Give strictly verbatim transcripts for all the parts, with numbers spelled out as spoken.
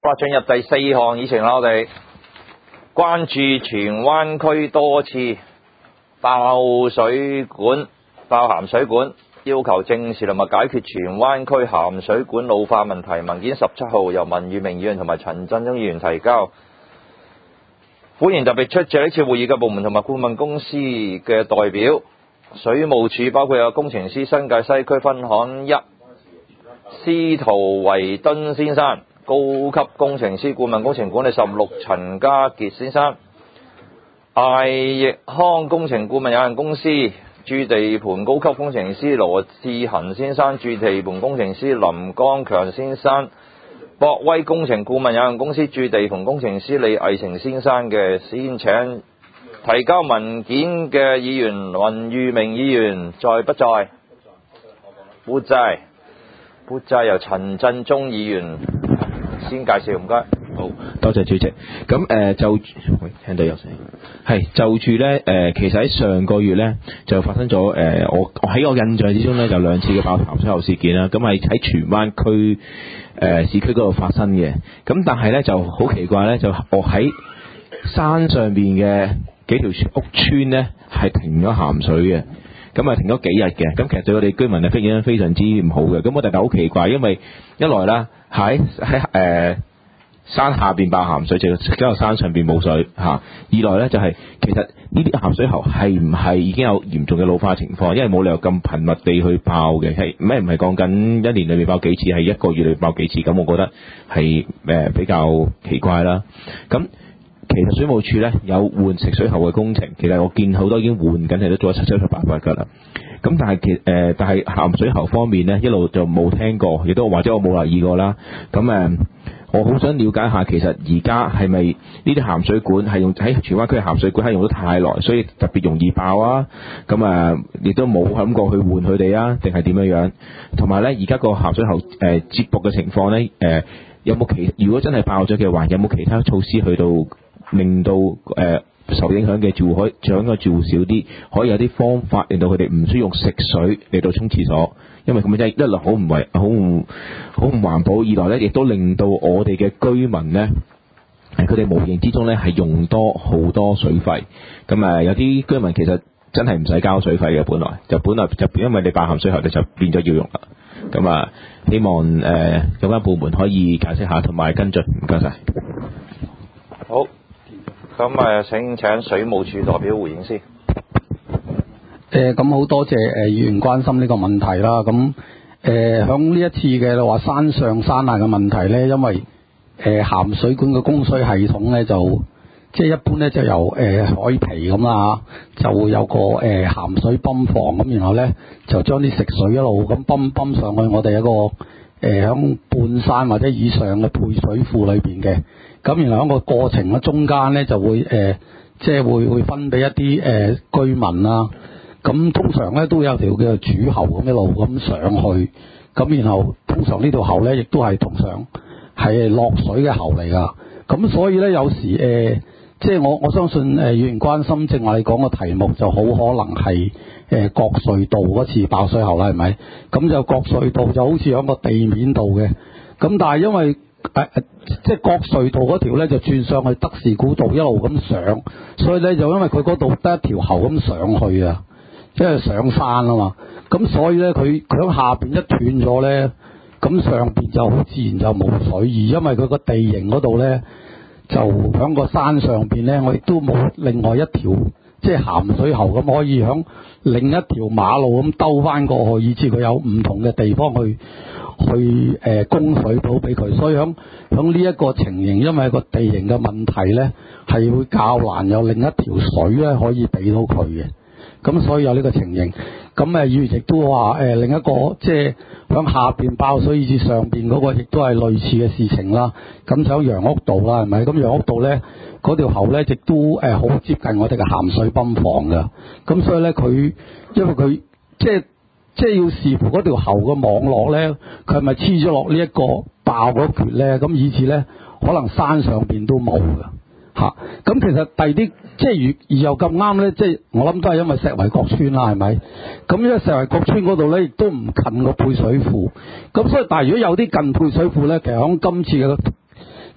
法進入第四項議程啦，我哋關注荃灣區多次爆水管、爆鹹水管，要求正視同埋解決荃灣區鹹水管老化問題。文件十七號由文裕明議員同埋陳振中議員提交。歡迎特別出席呢次會議嘅部門同埋顧問公司嘅代表。水務署包括有工程師新界西區分行一司徒維敦先生，高級工程師顧問工程管理十六陳家傑先生，艾奕康工程顧問有限公司駐地盤高級工程師羅志恒先生，駐地盤工程師林剛強先生，博威工程顧問有限公司駐地盤工程師李毅成先生嘅。先請提交文件嘅議員文裕明議員在不在？不在。不在，由陳振中議員先介紹，唔該。 好多謝主席。咁誒、呃、就喂聽到有聲，係就住咧誒，其實喺上個月咧就發生咗誒、呃，我喺我印象之中咧就兩次嘅爆鹹水喉事件啦。咁係喺荃灣區誒、呃、市區嗰度發生嘅。咁但係咧就好奇怪咧，就我喺山上邊嘅幾條屋村咧係停咗鹹水嘅。咁啊停咗幾日嘅，咁其實對我哋居民嘅影響非常之唔好嘅。咁我哋就好奇怪，因為一來啦喺喺誒山下邊爆鹹水，就喺個山上邊冇水嚇；二來咧就係、是、其實呢啲鹹水喉係唔係已經有嚴重嘅老化情況？因為冇理由咁頻密地去爆嘅，係咩唔係講緊一年裏面爆幾次，係一個月裏面爆幾次？咁我覺得係誒、呃、比較奇怪啦。咁其實水務署咧有換食水喉嘅工程，其實我見好多已經換緊，係都做咗七七八八㗎啦。咁但係其誒、呃，但係鹹水喉方面咧，一路就冇聽過，亦都或者我冇留意過啦。咁誒、呃，我好想了解下，其實而家係咪呢啲鹹水管係用喺荃灣區嘅鹹水管係用得太耐，所以特別容易爆啊？咁誒，亦、呃、都冇諗過去換佢哋啊？定係點樣樣？同埋咧，而家個鹹水喉誒、呃、接駁嘅情況咧，誒、呃、有冇其如果真係爆咗嘅話，有冇其他措施去到？令到誒、呃、受影響嘅住戶可以將個住戶少啲，可以有啲方法令到佢哋唔需要用食水嚟到沖廁所，因為咁樣真係一來好唔為好唔好唔環保，二來咧亦都令到我哋嘅居民咧，係佢哋無形之中咧係用多好多水費。咁誒、呃、有啲居民其實真係唔使交水費嘅，本來就本來就因為你爆鹹水喉，你就變咗要用啦。咁啊，希望誒、呃、有關部門可以解釋下同埋跟進，唔該晒。 好。咁誒，請請水務署代表回應先。 誒，咁好多謝誒議員關心呢個問題啦。咁誒，響呢一次嘅話山上山下嘅問題咧，因為誒鹹水管嘅供水系統咧，就即係一般咧就由誒、呃、海皮咁啦，就會有個誒鹹、呃、水泵房咁，然後咧就將啲食水一路咁泵泵上去我哋一個誒響、呃、半山或者以上嘅配水庫裏邊嘅。咁然後喺個過程嘅中間咧就會誒、呃，即係會會分俾一啲誒、呃、居民啦。咁通常咧都有條叫做主喉咁一路咁上去。咁然後通常呢條喉咧亦都係同上係落水嘅喉嚟㗎。咁所以咧有時誒、呃，即係我我相信誒，議員關心正話你講個題目就好可能係誒國隧道嗰次爆水喉啦，係咪？咁就國隧道就好似喺個地面度嘅。咁但係因為誒、呃，即係國隧道嗰條咧就轉上去德士古道一路咁上，所以咧就因為佢嗰度得一條喉咁上去啊，即係上山啊嘛，咁所以咧佢佢喺下邊一斷咗咧，咁上邊就好自然就冇水，而因為佢個地形嗰度咧就喺個山上邊咧，我亦都冇另外一條即係鹹水喉咁可以喺另一條馬路咁兜翻過去，以至佢有唔同嘅地方去。去誒、呃、供水到俾佢，所以響響呢一個情形，因為個地形嘅問題咧，係會較難有另一條水咧可以俾到佢嘅，咁所以有呢個情形。咁誒議員亦都話誒、呃、另一個即係響下邊爆水，以至上邊嗰個亦都係類似嘅事情啦。咁就喺楊屋道啦，係咪？咁楊屋道咧嗰條喉咧，亦都誒好、呃、接近我哋嘅鹹水泵房㗎。咁所以咧佢因為佢即係。即係要視乎嗰條喉嘅網絡咧，佢係咪黐咗落呢一個爆嗰橛咧？咁以至咧，可能山上邊都冇㗎嚇。咁、啊、其實第二啲即係而又咁啱咧，即係我諗都係因為石圍角村啦，係咪？咁因為石圍角村嗰度咧，亦都唔近個配水庫。咁所以，但係如果有啲近配水庫咧，其實喺今次嘅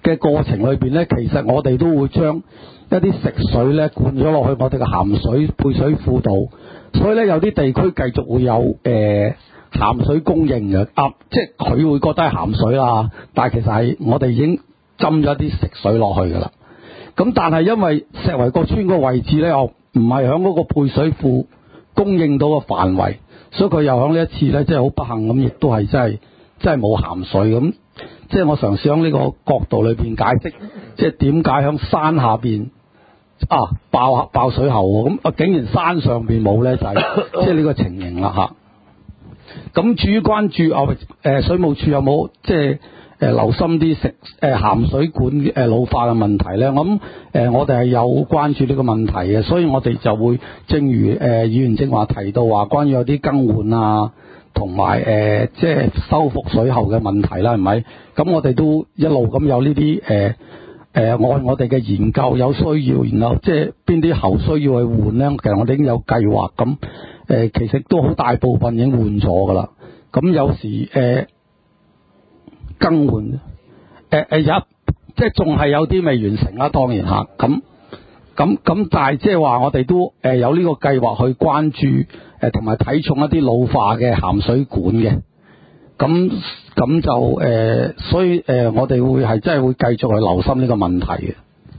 嘅過程裏邊咧，其實我哋都會將一啲食水咧灌咗落去我哋嘅鹹水配水庫度，所以咧有啲地區繼續會有誒、呃、鹹水供應嘅，啊，即係佢會覺得係鹹水啦，但係其實係我哋已經斟咗啲食水落去㗎啦。咁但係因為石圍角村個位置咧，又唔係喺嗰個配水庫供應到嘅範圍，所以佢又喺呢一次咧，即係好不幸咁，亦都係真係真係冇鹹水咁。即係我嘗試喺呢個角度裏邊解釋，即係點解喺山下邊啊爆爆水喉喎？咁啊竟然山上邊冇咧，就係即係呢個情形啦嚇。咁至於關注啊誒水務署有冇即係誒留心啲食誒鹹水管誒老化嘅問題咧？我諗誒我哋係有關注呢個問題嘅，所以我哋就會正如誒議員正話提到話，關於有啲更換啊。同埋誒，即係修復水喉嘅問題啦，係咪？咁我哋都一路咁有呢啲誒誒，按我哋嘅研究有需要，然後即係邊啲喉需要去換咧？其實我哋已經有計劃，咁誒、呃、其實都好大部分已經換咗噶啦。咁有時誒、呃、更換誒誒有，即係仲係有啲未完成啦，當然嚇。咁咁咁，但係即係話我哋都誒有呢個計劃去關注誒同埋睇重一啲老化嘅鹹水管嘅，咁咁就誒、呃，所以誒、呃、我哋會係真係會繼續去留心呢個問題嘅。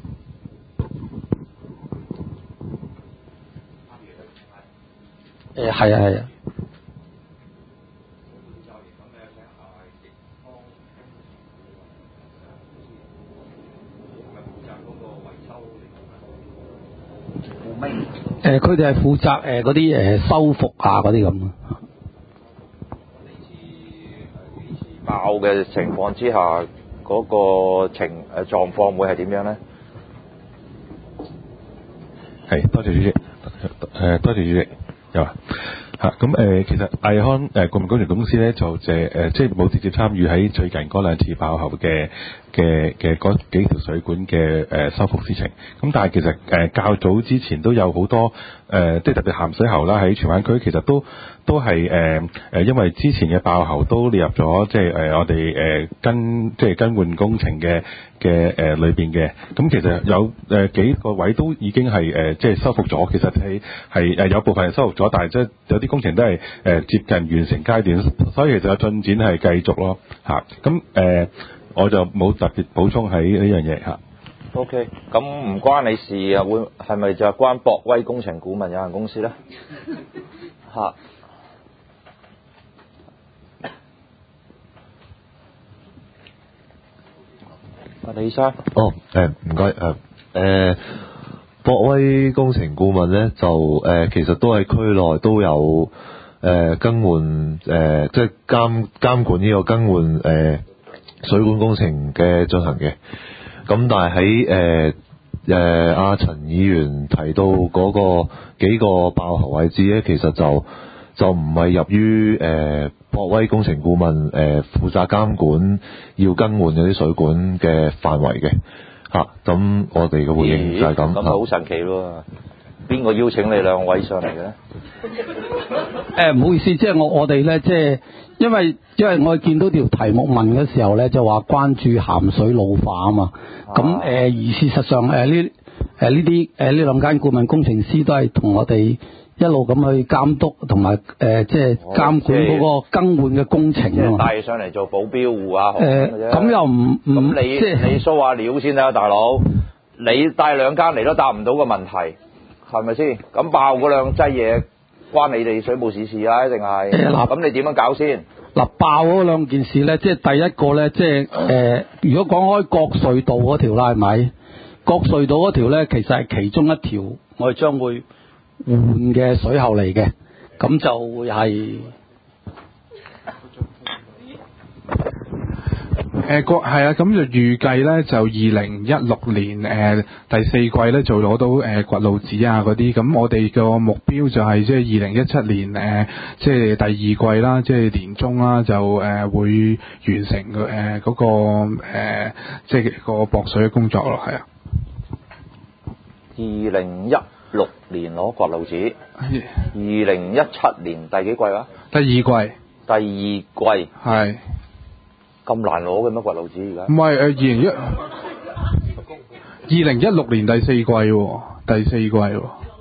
誒係啊係啊。誒，佢哋係負責誒嗰啲誒修復啊嗰啲咁。呢次爆嘅情況之下，嗰、那個情誒狀況會係點樣咧？ 係，多謝主席。誒，多謝主席。有啊。嚇，咁誒，其實毅康誒國民工程公司咧就借誒，即係冇直接參與喺最近嗰兩次爆後嘅嘅嘅嗰幾條水管嘅誒修復事情。咁但係其實誒較早之前都有好多誒，即係特別鹹水喉啦，喺荃灣區其實都都係誒誒，因為之前嘅爆喉都列入咗即係誒我哋誒更即係更換工程嘅嘅誒裏邊嘅。咁其實有誒幾個位都已經係誒即係修復咗，其實係係誒有部分係修復咗，但係即係有啲工程都係誒、呃、接近完成階段，所以其實有進展係繼續咯嚇。咁、啊、誒、呃、我就冇特別補充喺呢樣嘢嚇。 O K， 咁唔關你事啊，會係咪就係關博威工程顧問有限公司咧？嚇、啊，阿李生。 哦，誒唔該誒誒。博威工程顧問咧就誒、呃、其實都喺區內都有誒、呃、更換誒、呃、即係監監管呢個更換誒、呃、水管工程嘅進行嘅。咁但係喺誒誒阿陳議員提到嗰個幾個爆喉位置咧，其實就就唔係入於誒、呃、博威工程顧問誒、呃、負責監管要更換嗰啲水管嘅範圍嘅。嚇，咁、啊、我哋嘅回應就係咁。咁好神奇喎！邊個邀請你兩位上嚟嘅咧？ 誒唔好意思，即係我我哋咧，即係因為因為我見到條題目問嘅時候咧，就話關注鹹水老化啊嘛。咁誒、啊呃、而事實上誒呢誒呢啲誒呢兩間顧問工程師都係同我哋一路咁去監督同埋誒即係監管嗰個更換嘅工程啊嘛。 帶上嚟做保鏢護啊， 誒咁又唔唔咁你即係你 show 下料先啦，大佬。你帶兩間嚟都答唔到個問題，係咪先？咁爆嗰兩劑嘢關你哋水務署事啊？定係？嗱，咁你點樣搞先？ 嗱，爆嗰兩件事咧，即係第一個咧，即係誒、呃，如果講開國隧道嗰條啦，係咪？國隧道嗰條咧，其實係其中一條，我哋將會換嘅水喉嚟嘅，咁就會係。 誒國係啊，咁就預計咧就二零一六年誒、呃、第四季咧就攞到誒、呃、掘路紙啊嗰啲，咁我哋個目標就係即係二零一七年誒、呃、即係第二季啦，即係年中啦就誒、呃、會完成嘅誒嗰個誒、呃、即係個駁水嘅工作咯，係啊。 二零一六年攞掘路紙，二零一七年第幾季啊？ 第二季。 第二季。 係。 咁難攞嘅咩掘路紙而家？ 唔係誒，二零一二零一六年第四季喎，第四季喎。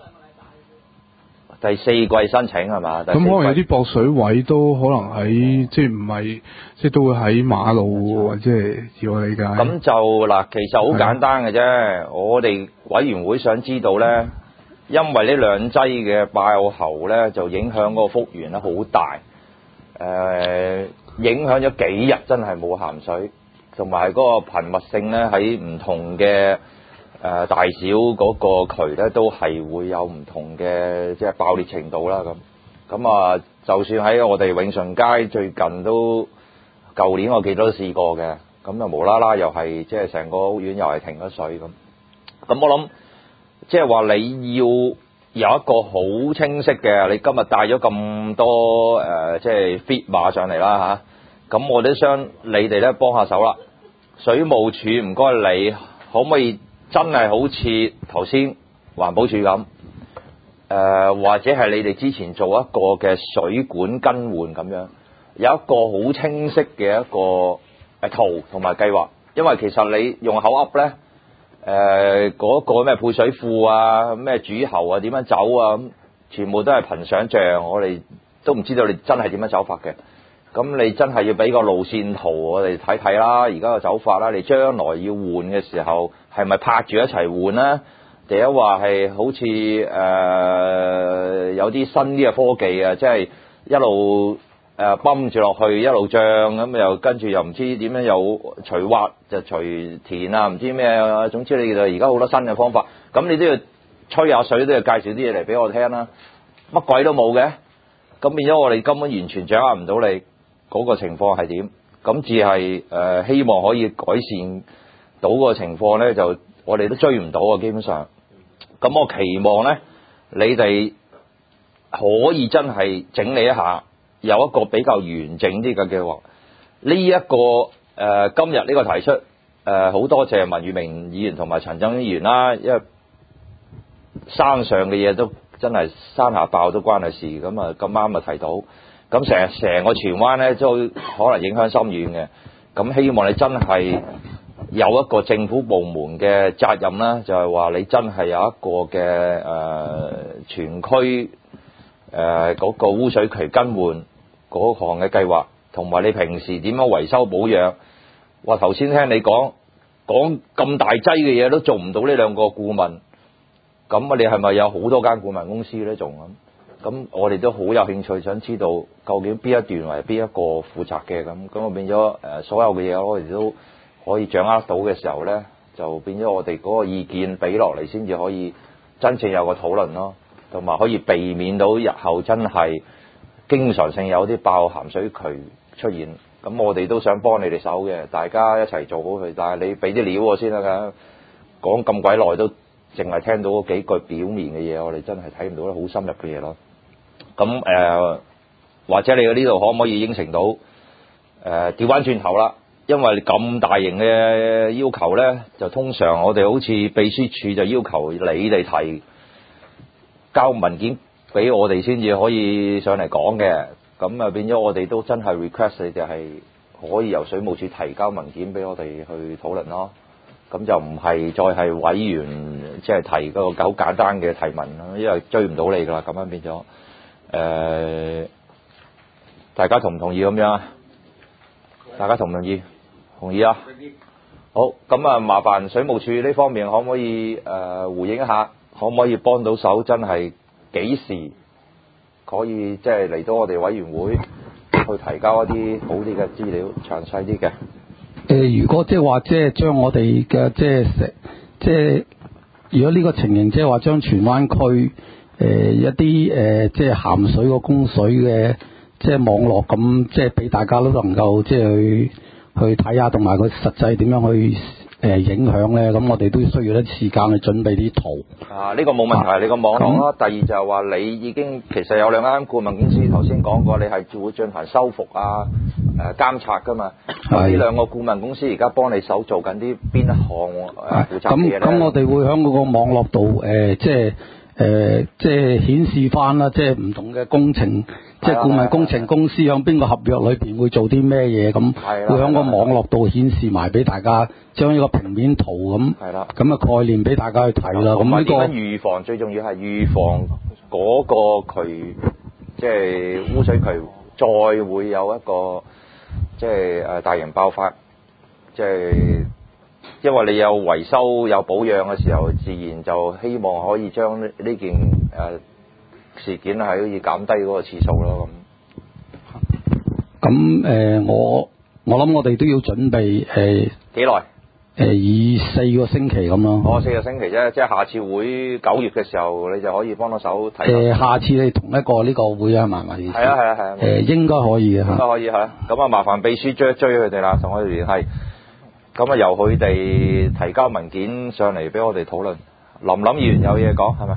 第四季申請係嘛？ 咁可能有啲駁水位都可能喺即係唔係即係都會喺馬路喎，即係自我理解。 咁就嗱，其實好簡單嘅啫。我哋委員會想知道咧，因為呢兩劑嘅爆喉咧，就影響嗰個復原咧好大。誒、呃，影響咗幾日，真係冇鹹水，同埋嗰個頻密性咧喺唔同嘅。誒、呃、大小嗰個渠咧都係會有唔同嘅即係爆裂程度啦咁，咁啊就算喺我哋永順街最近都舊年我記得都試過嘅，咁就無啦啦又係即係成個屋苑又係停咗水咁，咁我諗即係話你要有一個好清晰嘅，你今日帶咗咁多誒即係 fit 馬上嚟啦嚇，咁我都想你哋咧幫下手啦，水務署唔該你可唔可以？真係好似頭先環保署咁，誒、呃、或者係你哋之前做一個嘅水管更換咁樣，有一個好清晰嘅一個誒圖同埋計劃。因為其實你用口噏咧，誒、呃、嗰、那個咩配水庫啊、咩主喉啊、點樣走啊，咁全部都係憑想像，我哋都唔知道你真係點樣走法嘅。咁你真係要俾個路線圖我哋睇睇啦，而家個走法啦，你將來要換嘅時候係咪拍住一齊換咧？定係話係好似誒、呃、有啲新啲嘅科技啊，即係一路誒泵住落去，一路漲咁，又跟住又唔知點樣又除挖就除填啊，唔知咩啊，總之你哋而家好多新嘅方法，咁你都要吹下水，都要介紹啲嘢嚟俾我聽啦，乜鬼都冇嘅，咁變咗我哋根本完全掌握唔到你嗰個情況係點，咁只係誒希望可以改善到個情況咧，就我哋都追唔到啊，基本上。咁我期望咧，你哋可以真係整理一下，有一個比較完整啲嘅計劃。呢、這、一個誒、呃、今日呢個提出誒好、呃、多謝文裕明議員同埋陳振英議員啦，因為山上嘅嘢都真係山下爆都關佢事，咁啊咁啱啊提到。咁成成個荃灣咧，都可能影響深遠嘅。咁希望你真係有一個政府部門嘅責任啦，就係話你真係有一個嘅誒、呃、全區誒嗰個污水渠更換嗰項嘅計劃，同埋你平時點樣維修保養。話頭先聽你講講咁大劑嘅嘢都做唔到呢兩個顧問，咁啊你係咪有好多間顧問公司咧？仲咁？咁我哋都好有興趣，想知道究竟邊一段為邊一個負責嘅咁，咁啊變咗誒所有嘅嘢我哋都可以掌握到嘅時候咧，就變咗我哋嗰個意見俾落嚟，先至可以真正有個討論咯，同埋可以避免到日後真係經常性有啲爆鹹水渠出現。咁我哋都想幫你哋手嘅，大家一齊做好佢。但係你俾啲料我先得㗎，講咁鬼耐都淨係聽到嗰幾句表面嘅嘢，我哋真係睇唔到啲好深入嘅嘢咯。咁誒、呃，或者你喺呢度可唔可以應承到誒調翻轉頭啦？因為咁大型嘅要求咧，就通常我哋好似秘書處就要求你哋提交文件俾我哋先至可以上嚟講嘅。咁啊變咗我哋都真係 request 你哋係可以由水務署提交文件俾我哋去討論咯。咁就唔係再係委員即係、就是、提嗰個好簡單嘅提問咯，因為追唔到你噶啦，咁樣變咗。誒、呃，大家同唔同意咁樣啊？大家同唔同意？同意啊！好，咁啊，麻煩水務署呢方面可唔可以誒、呃、回應一下？可唔可以幫到手？真係幾時可以即係嚟到我哋委員會去提交一啲好啲嘅資料，詳細啲嘅？誒、 呃，如果即係話即係將我哋嘅即係食即係，如果呢個情形即係話將荃灣區。誒、呃、一啲誒、呃、即係鹹水個供水嘅即係網絡咁，即係俾大家都能夠即係去去睇下，同埋佢實際點樣去誒、呃、影響咧？咁我哋都需要一啲時間去準備啲圖。 啊，呢、這個冇問題，啊、你個網絡啦。第二就係話你已經其實有兩間顧問公司，頭先講過你係會進行修復啊、誒、呃、監察噶嘛。咁呢兩個顧問公司而家幫你手做緊啲邊一項誒負責嘅嘢咧？ 咁咁我哋會喺嗰個網絡度誒、呃、即係。誒、 誒即係顯示翻啦，即係唔同嘅工程，即係顧問工程公司響邊個合約裏邊會做啲咩嘢咁，會響個網絡度顯示埋俾大家，將呢個平面圖咁咁嘅概念俾大家去睇啦。咁呢個預防最重要係預防嗰個渠，即係污水渠再會有一個即係誒大型爆發，即係。因為你有維修有保養嘅時候，自然就希望可以將呢呢件誒、呃、事件係可以減低嗰個次數咯。咁咁誒，我我諗我哋都要準備誒幾耐？ 誒以四個星期咁咯。 哦，四個星期啫，即係下次會九月嘅時候，你就可以幫到手睇。 誒、呃，下次你同一個呢個會啊，係咪意思？ 係啊係啊係啊。誒、 呃，應該可以嘅嚇。 應該可以嚇。咁啊，麻煩秘書追一追佢哋啦，同我哋聯繫。咁啊，由佢哋提交文件上嚟俾我哋討論。林林議員有嘢講係咪？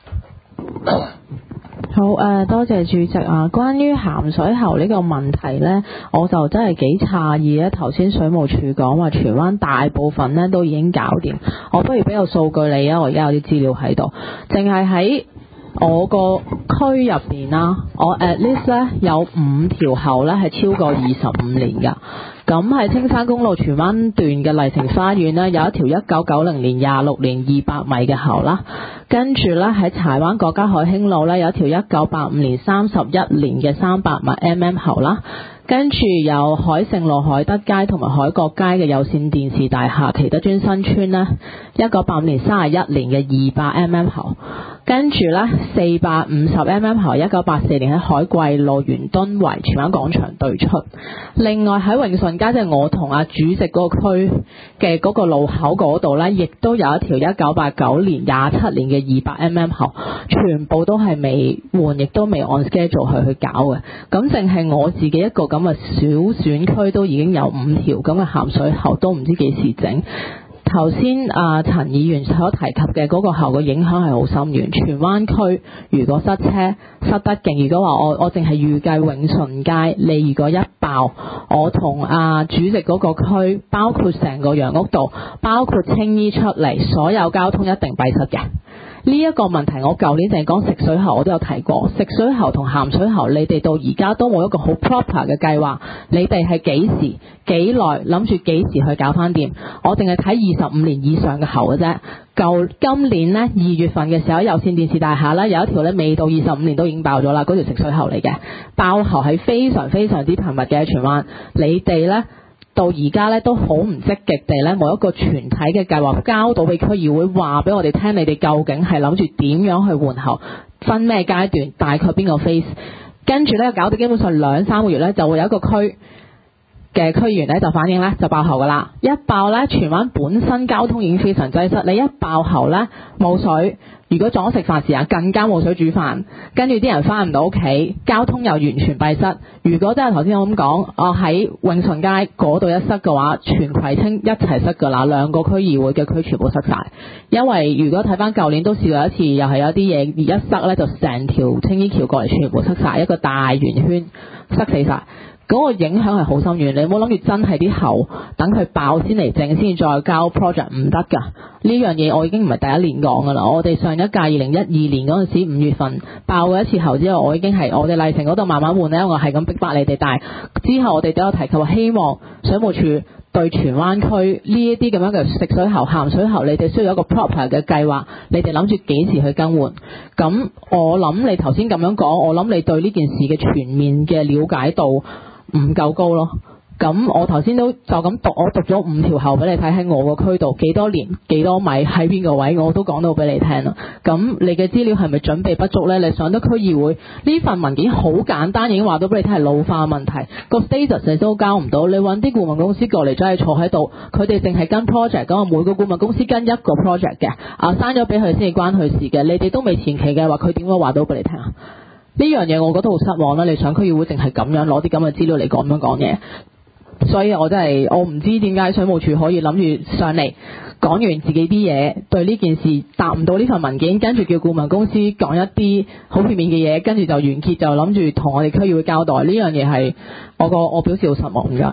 好誒、呃，多謝主席啊！關於鹹水喉呢個問題呢，我就真係幾詫異咧。頭先水務署講話荃灣大部分呢都已經搞掂，我不如俾個數據你啊！我而家有啲資料喺度，淨係喺我個區入邊啦，我 at least 咧有五條喉咧係超過二十五年㗎。咁喺青山公路荃灣段嘅麗城花園呢，有一條一九九零年廿六年二百米嘅喉啦。跟住呢，喺柴灣國家海興路呢，有一條一九八五年三十一年嘅三百米 mm 喉啦。跟住有海盛路海德街同埋海角街嘅有線電視大廈奇德尊新村呢，一九八五年三十一年嘅二百 mm 喉。跟住呢，四百五十 mm 喉，一九八四年喺海桂路元敦圍荃灣廣場對出。另外喺永順街，即係我同阿主席嗰個區嘅嗰個路口嗰度呢，亦都有一條一九八九年廿七年嘅二百 mm 喉，全部都係未換，亦都未按 schedule 去去搞嘅。咁淨係我自己一個咁嘅小選區都已經有五條咁嘅鹹水喉，都唔知幾時整。頭先啊陳議員所提及嘅嗰個喉嘅影響係好深遠，荃灣區如果塞車塞得勁，如果話我我淨係預計永順街，你如果一爆，我同啊主席嗰個區，包括成個楊屋道，包括青衣出嚟，所有交通一定閉塞嘅。呢一個問題我舊年淨係講食水喉，我都有提過。食水喉同鹹水喉，你哋到而家都冇一個好 proper 嘅計劃。你哋係幾時幾耐諗住幾時去搞翻掂？我淨係睇二十五年以上嘅喉嘅啫。舊今年呢，二月份嘅時候，有線電視大廈呢，有一條呢未到二十五年都已經爆咗啦，嗰條食水喉嚟嘅。爆喉係非常非常之頻密嘅喺荃灣。你哋呢，到而家咧都好唔積極地咧，冇一個全體嘅計劃交到俾區議會，話俾我哋聽，你哋究竟係諗住點樣去換喉，分咩階段，大概邊個 phase， 跟住咧搞到基本上兩三個月咧，就會有一個區嘅區議員咧就反映咧就爆喉噶啦，一爆咧荃灣本身交通已經非常擠塞，你一爆喉咧冇水。如果撞咗食飯時間，更加冇水煮飯，跟住啲人翻唔到屋企，交通又完全閉塞。如果真係頭先我咁講，我喺永順街嗰度一塞嘅話，全葵青一齊塞㗎啦，兩個區議會嘅區全部塞晒。因為如果睇翻舊年都試過一次，又係有啲嘢而一塞咧，就成條青衣橋過嚟全部塞晒，一個大圓圈塞死晒。嗰個影響係好深遠，你唔好諗住真係啲喉等佢爆先嚟整，先再交 project 唔得㗎。呢樣嘢我已經唔係第一年講㗎啦。我哋上一屆二零一二年嗰陣時五月份爆過一次喉之後，我已經係我哋麗城嗰度慢慢換咧，我係咁逼迫你哋。但係之後我哋都有提及話，希望水務署對荃灣區呢一啲咁樣嘅食水喉、鹹水喉，你哋需要有一個 proper 嘅計劃，你哋諗住幾時去更換？咁我諗你頭先咁樣講，我諗你對呢件事嘅全面嘅了解度唔夠高咯。咁我頭先都就咁讀，我讀咗五條喉俾你睇，喺我個區度幾多年幾多米喺邊個位，我都講到俾你聽啦。咁你嘅資料係咪準備不足呢？你上得區議會呢份文件好簡單，已經話到俾你聽係老化問題，個 status 你都交唔到。你揾啲顧問公司過嚟，真係坐喺度，佢哋淨係跟 project， 咁每個顧問公司跟一個 project 嘅，啊刪咗俾佢先至關佢事嘅。你哋都未前期嘅話，佢點會話到俾你聽啊？呢樣嘢我覺得好失望啦！你上區議會淨係咁樣攞啲咁嘅資料嚟咁樣講嘢。所以我真係我唔知點解水務署可以諗住上嚟講完自己啲嘢，對呢件事答唔到呢份文件，跟住叫顧問公司講一啲好片面嘅嘢，跟住就完結，就諗住同我哋區議會交代。呢樣嘢係我個我表示好失望㗎。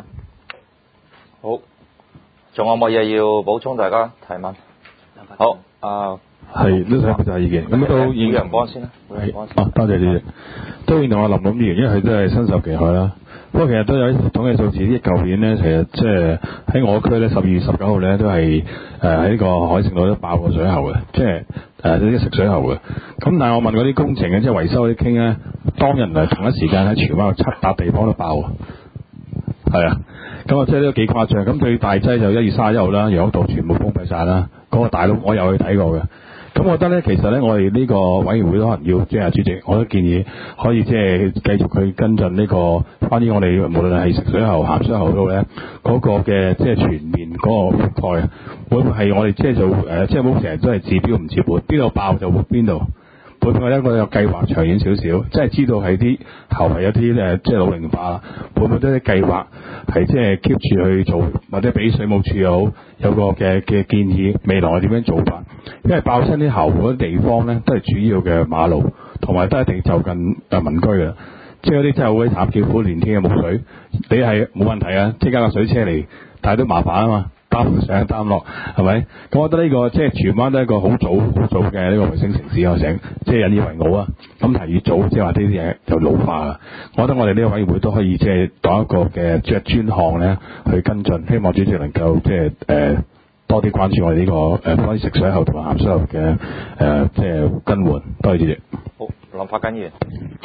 好，仲有冇嘢要補充？大家提問。好，啊係都想表達意見，咁都每人幫先啦，每人幫先。 啊，多謝主席。都認同阿林林議員，因為佢都係身受其害啦。不過其實都有啲統計數字，啲舊年咧，其實即係喺我區咧，十二月十九號咧都係誒喺呢個海盛路都爆過水喉嘅，即係誒啲食水喉嘅。咁但係我問嗰啲工程嘅，即係維修嗰啲傾咧，當日係同一時間喺荃灣有七笪地方都爆，係啊。咁啊，即係都幾誇張。咁最大劑就一月三十一號啦，楊屋道全部封閉晒啦。嗰、那個大佬我有去睇過嘅。咁我覺得咧，其實咧，我哋呢個委員會可能要即係主席，我都建議可以即係繼續去跟進呢、這個關於我哋無論係食水喉、鹹水喉度咧嗰個嘅即係全面嗰個覆蓋，會唔會係我哋即係做誒，即係冇成日都係治標唔治本，邊度爆就邊度。會唔會一個有計劃長遠少少，即係知道係啲喉係有啲誒，即係老齡化啦。會唔會都啲計劃係即係 keep 住去做，或者俾水務署又好有個嘅嘅建議，未來係點樣做法？因為爆親啲喉嗰啲地方咧，都係主要嘅馬路，同埋都一定就近誒民居嘅。即係嗰啲真係好鬼慘，叫苦連天嘅木水，你係冇問題啊，即刻架水車嚟，但係都麻煩啊嘛。擔唔上擔落係咪？咁我覺得呢、這個即係荃灣都係一個好早好早嘅呢個衛星城市，我想即係引以為傲啊！咁提越早，即係話呢啲嘢就老化啦。我覺得我哋呢個委員會都可以即係當一個嘅即係專項咧去跟進，希望主席能夠即係誒、呃、多啲關注我哋呢、這個誒關於食水喉同埋鹹水喉嘅誒即係更換。多謝主席。 好，林發根議員。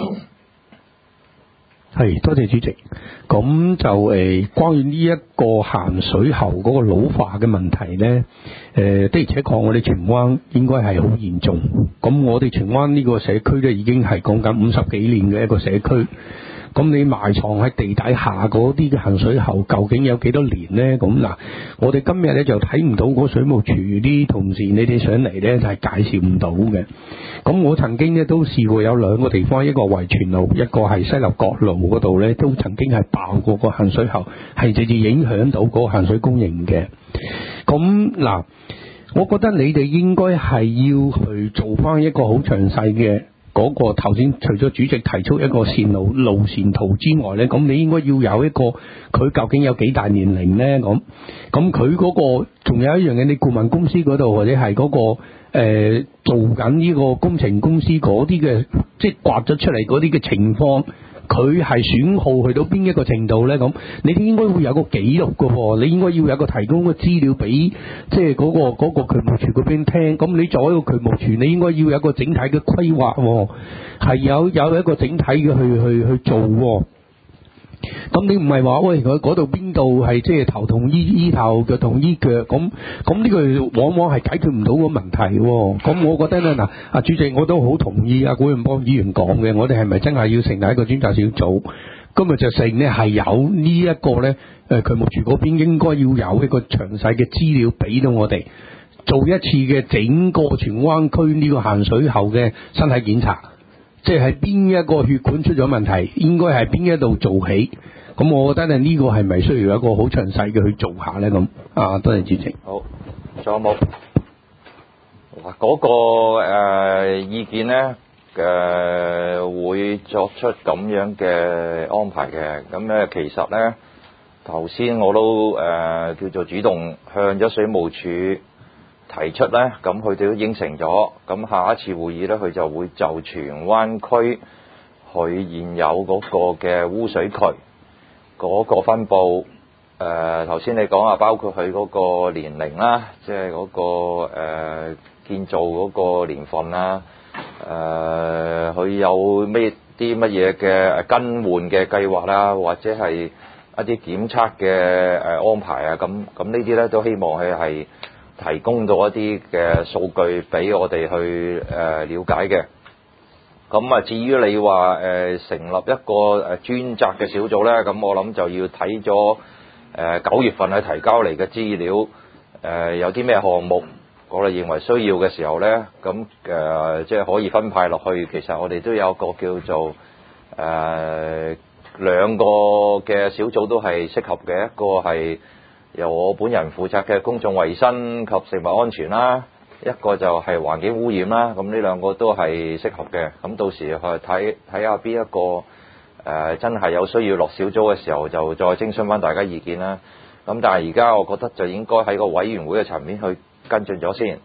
係，多謝主席。咁就誒、呃，關於呢一個鹹水喉嗰個老化嘅問題呢，誒、呃、的而且確，我哋荃灣應該係好嚴重。咁我哋荃灣呢個社區咧，已經係講緊五十幾年嘅一個社區。咁你埋藏喺地底下嗰啲嘅鹹水喉，究竟有幾多年呢？咁嗱，我哋今日咧就睇唔到嗰水務署啲同事，你哋上嚟咧就係介紹唔到嘅。咁我曾經咧都試過有兩個地方，一個維泉路，一個係西樓角路嗰度咧，都曾經係爆過個鹹水喉，係直接影響到嗰個鹹水供應嘅。咁嗱，我覺得你哋應該係要去做翻一個好詳細嘅。嗰個頭先除咗主席提出一個線路路線圖之外呢，咁你應該要有一個佢究竟有幾大年齡呢？咁咁佢嗰個仲有一樣嘢，你顧問公司嗰度或者係嗰、嗰個、呃、做緊呢個工程公司嗰啲嘅，即係刮咗出嚟嗰啲嘅情況。佢係損耗去到邊一個程度呢？咁你哋應該會有個記錄㗎喎，你應該要有一個提供個資料俾即係嗰個嗰個渠務署嗰邊聽。咁你作為一個渠務署，你應該要有一個整體嘅規劃喎，係有有一個整體嘅去去去做喎。咁你唔係話喂佢嗰度邊度係即係頭痛醫醫頭腳痛醫腳咁，咁呢個往往係解決唔到個問題喎。咁我覺得咧嗱，阿主席我都好同意阿古潤邦議員講嘅，我哋係咪真係要成立一個專責小組？今日就成呢係有呢一個咧誒渠務署嗰邊應該要有一個詳細嘅資料俾到我哋，做一次嘅整個荃灣區呢個鹹水喉嘅身體檢查。即係邊一個血管出咗問題，應該係邊一度做起？咁我覺得呢個係咪需要有一個好詳細嘅去做下呢？咁啊，多謝主席。 好，仲有冇？嗱，嗰個誒意見呢，誒會作出咁樣嘅安排嘅。咁咧其實呢，頭先我都誒叫做主動向咗水務署提出咧，咁佢哋都應承咗，咁下一次會議咧，佢就會就荃灣區佢現有嗰個嘅污水渠嗰個分佈，誒頭先你講啊，包括佢嗰個年齡啦，即係嗰個誒建造嗰個年份啦，誒佢有咩啲乜嘢嘅更換嘅計劃啦，或者係一啲檢測嘅誒安排啊，咁咁呢啲咧都希望佢係提供到一啲嘅數據俾我哋去誒、呃、了解嘅。咁啊，至於你話誒、呃、成立一個誒專責嘅小組咧，咁我諗就要睇咗誒九月份去提交嚟嘅資料，誒、呃、有啲咩項目我哋認為需要嘅時候咧，咁誒即係可以分派落去。其實我哋都有個叫做誒、呃、兩個嘅小組都係適合嘅，一個係由我本人負責嘅公眾衛生及食物安全啦，一個就係環境污染啦。咁呢兩個都係適合嘅。咁到時去睇睇下邊一個誒、呃、真係有需要落小組嘅時候，就再徵詢翻大家意見啦。咁但係而家我覺得就應該喺個委員會嘅層面去跟進咗先。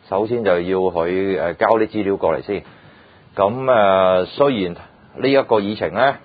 首先就要佢誒交啲資料過嚟先。咁誒、呃、雖然呢一個議程咧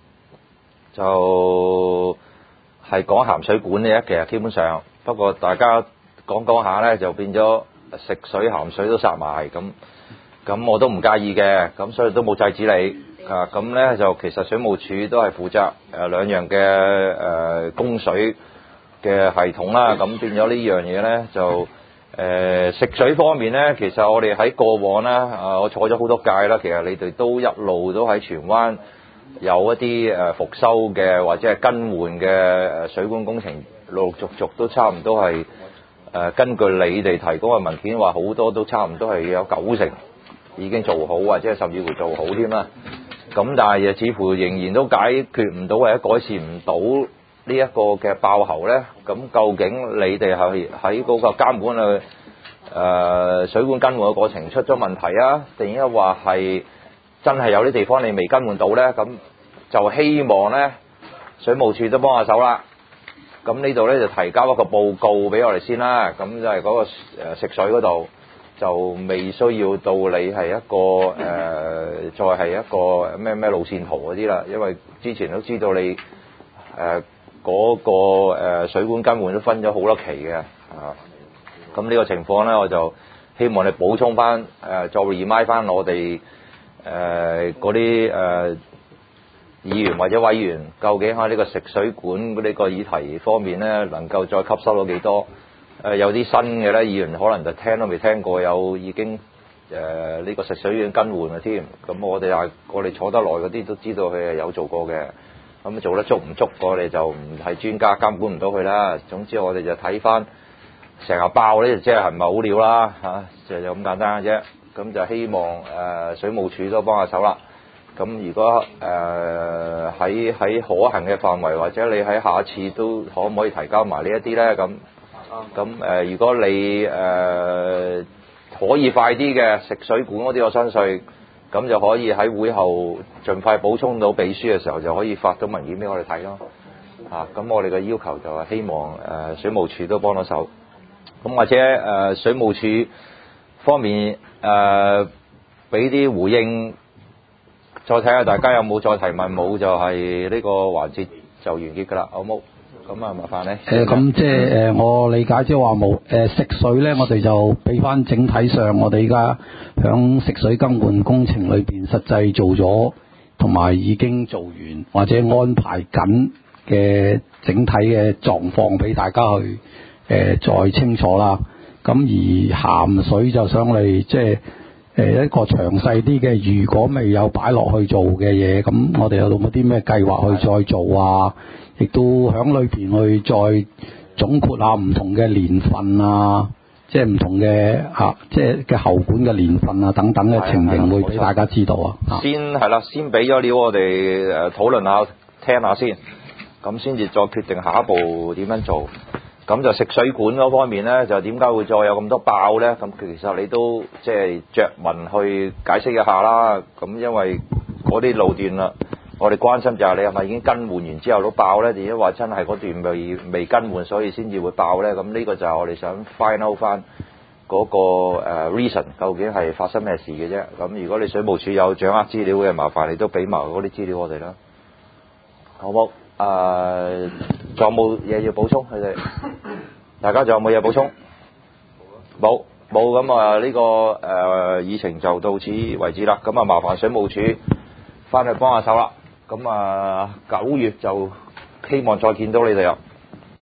就係講鹹水管嘅，其實基本上，不過大家講講下咧就變咗食水鹹水都殺埋咁。咁我都唔介意嘅，咁所以都冇制止你啊。咁咧就其實水務署都係負責誒兩樣嘅誒、呃、供水嘅系統啦。咁變咗呢樣嘢咧就誒、呃、食水方面咧，其實我哋喺過往啦，啊我坐咗好多屆啦，其實你哋都一路都喺荃灣有一啲誒復修嘅或者係更換嘅誒水管工程，陸陸續續都差唔多係誒、呃、根據你哋提供嘅文件話，好多都差唔多係有九成已經做好，或者甚至乎做好添啦。咁但係似乎仍然都解決唔到或者改善唔到呢一個嘅爆喉咧。咁究竟你哋係喺嗰個監管嘅誒、呃、水管更換嘅過程出咗問題啊？定係話係真係有啲地方你未更換到咧？咁就希望咧水務署都幫下手啦。咁呢度咧就提交一個報告俾我哋先啦。咁就係嗰個誒食水嗰度。就未需要到你係一個誒、呃，再係一個咩咩路線圖嗰啲啦，因為之前都知道你誒嗰、呃嗰個、呃、水管更換都分咗好多期嘅啊。咁呢個情況咧，我就希望你補充翻誒、呃，再 remind 翻我哋誒嗰啲誒議員或者委員，究竟喺呢個食水管呢個議題方面咧，能夠再吸收到幾多？誒、呃、有啲新嘅咧，議員可能就聽都未聽過，有已經誒呢、呃這個食水已經更換嘅添。咁我哋啊，我哋坐得耐嗰啲都知道佢係有做過嘅。咁做得足唔足，我哋就唔係專家，監管唔到佢啦。總之我哋就睇翻成日爆呢，即係係咪好料啦嚇？就就咁簡單嘅啫。咁就希望誒、呃、水務署都幫下手啦。咁如果誒喺喺可行嘅範圍，或者你喺下一次都可唔可以提交埋呢一啲咧？咁咁誒、呃，如果你誒、呃、可以快啲嘅食水管嗰啲，我相信咁就可以喺會後盡快補充到秘書嘅時候，就可以發到文件俾我哋睇咯。啊，咁我哋嘅要求就係希望誒、呃、水務署都幫到手。咁或者誒、呃、水務署方面誒俾啲回應，再睇下大家有冇再提問，冇就係呢個環節就完結㗎啦，好冇？咁啊，麻煩你。 誒咁即係誒，我理解即係話冇誒食水咧，我哋就俾翻整體上，我哋而家響食水更換工程裏邊實際做咗，同埋已經做完或者安排緊嘅整體嘅狀況俾大家去誒、呃、再清楚啦。咁而鹹水就想嚟即係誒一個詳細啲嘅，如果未有擺落去做嘅嘢，咁我哋有冇啲咩計劃去再做啊？亦都喺裏邊去再總括下唔同嘅年份啊，即係唔同嘅嚇、啊，即係嘅喉管嘅年份啊等等嘅情形，會俾大家知道啊。 先係啦，先俾咗料我哋誒討論下、聽下先，咁先至再決定下一步點樣做。咁就食水管嗰方面咧，就點解會再有咁多爆咧？咁其實你都即係着文去解釋一下啦。咁因為嗰啲路段啦。我哋關心就係你係咪已經更換完之後都爆咧？定係話真係嗰段未未更換，所以先至會爆咧？咁呢個就係我哋想 find out 翻嗰個誒 reason，究竟係發生咩事嘅啫？咁如果你水務署有掌握資料嘅，麻煩你都俾埋嗰啲資料我哋啦，好冇？誒，仲有冇嘢要補充？佢哋大家仲有冇嘢補充？冇冇咁啊？呢個誒議程就到此為止啦。咁啊，麻煩水務署翻去幫下手啦。咁啊，九月就希望再見到你哋啦。